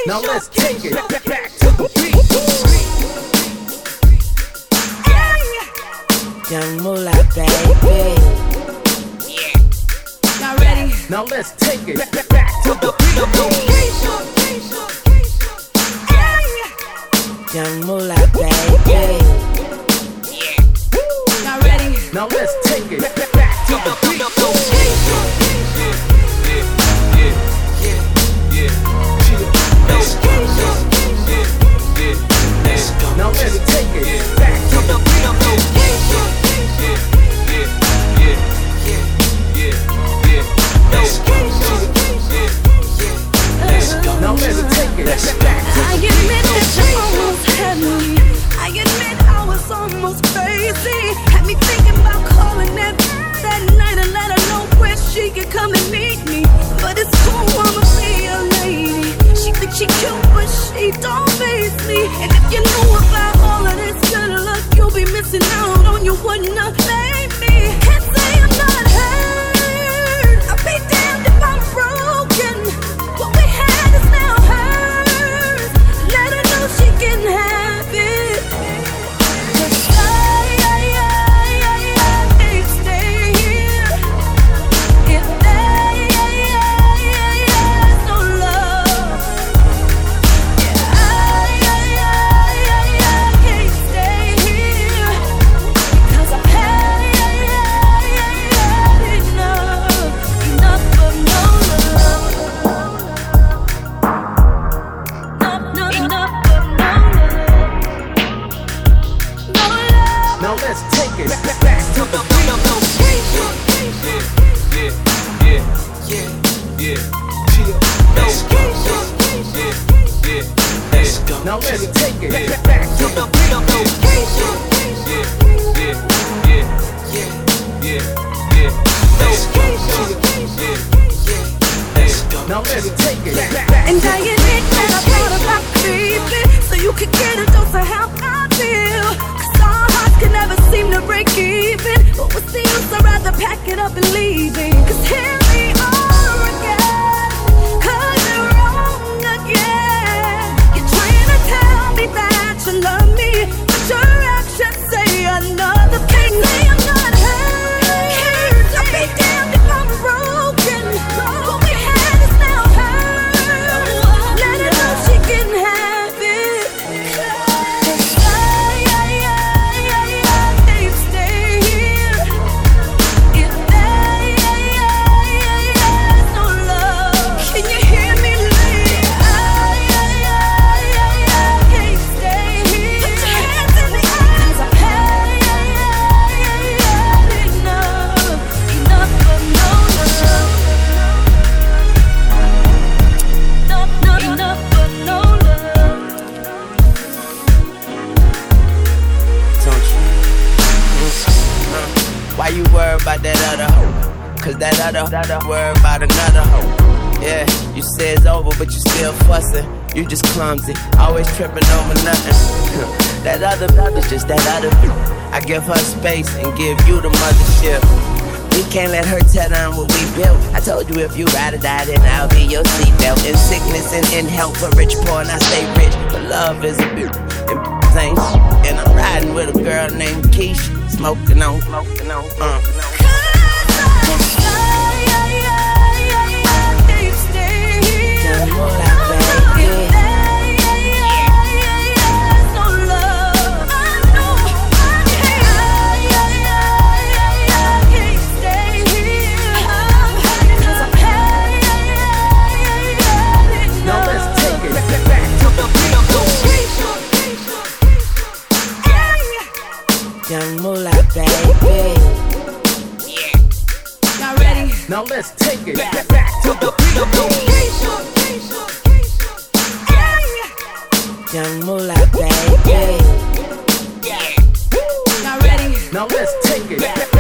Now let's take it back to the beat. Young Moolah, baby. Y'all ready? Now let's take it back to the beat. Young Moolah, baby. Y'all ready? Now let's take it back to the beat. Now let's take it back to the beat. Now let's take it back. I admit that you almost had me. I admit I was almost crazy. Had me thinking about calling that night and let her know where she could come and meet me. But it's cool, I'ma be a lady. She thinks she cute, but she don't face me. And if you knew about all of this good luck, you'll be missing out on you wouldn't have made me. Can't say I'm not hurt. I'll be damned if I'm broken. What we had is now hers. Let her know she can have it. 'Cause I can't stay here if there's no love. Yeah, I can't stay here 'cause I've had enough of no love. Enough of no love. Now let's take it back to the beat. Now let's take it back to the beat. Now let's take it back. And I admit that I thought about creeping so you could get a dose of how I feel. 'Cause our hearts can never seem to break even. But what's the use? I'd rather pack it up and leave it. 'Cause here we are again, 'cause you're wrong again. You're trying to tell me that you love me, but your actions say another thing. Say I'm not hurt. I'll be damned if I'm broken. What we had is now hers. Let her know she can have it. 'Cause I can't stay here if there's no love. Can you hear me, lady? I can't stay here. Put your hands in the air. 'Cause I've had enough of no love. Enough of no love. Don't you? Why you worry about that other hoe? 'Cause that other worry about another hoe. Yeah, you say it's over, but you still fussing. You just clumsy, always tripping over nothing. That other is just that other. I give her space and give you the mothership. We can't let her tear down what we built. I told you if you ride or die, then I'll be your seatbelt. In sickness and in health, for rich, poor, and I stay rich. But love is a bitch, and I'm riding with a girl named Keisha, smoking on. Young Moolah, baby. Now let's take it back to the beat. Young Moolah, baby. Y'all ready? Now let's take it back to the beat. Young Moolah, baby. Y'all ready? Now let's take it